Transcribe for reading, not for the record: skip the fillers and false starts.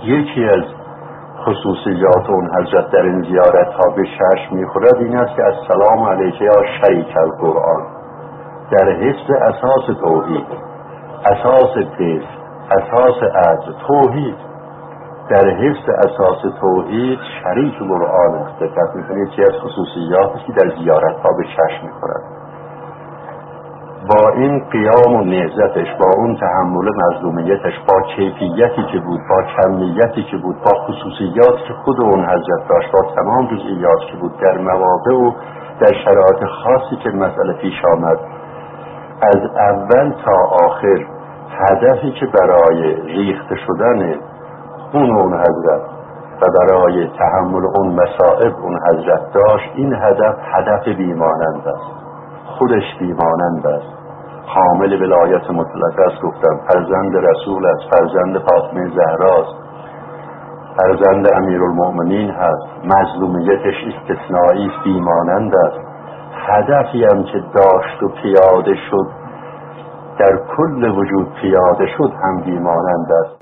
یکی از خصوصیات اون حضرت در این زیارت ها به چشم میخورد این است که السلام علیک یا شریک القرآن، در حفظ اساس توحید، اساس فقه، اساس عدل، توحید، در حفظ اساس توحید شریک قرآن است. دقت میکنید که از خصوصیاتی که در زیارت ها به چشم میخورد. با این قیام و نهضتش، با اون تحمل مظلومیتش، با کیفیتی که بود، با کمیتی که بود، با خصوصیاتی که خود اون حضرت داشت، با تمام جزئیات که بود، در مواقع و در شرایط خاصی که مسئله پیش آمد، از اول تا آخر هدفی که برای ریخته شدن اون حضرت و برای تحمل اون مصائب اون حضرت داشت، این هدف بیمانند است، خودش بیمانند است، حامل ولایت مطلق است. گفتم فرزند رسول است، فرزند فاطمه زهراست، فرزند امیرالمؤمنین هست، مظلومیتش استثنایی است، بیمانند است. هدفی هم که داشت و پیاده شد، در کل وجود پیاده شد، هم بیمانند است.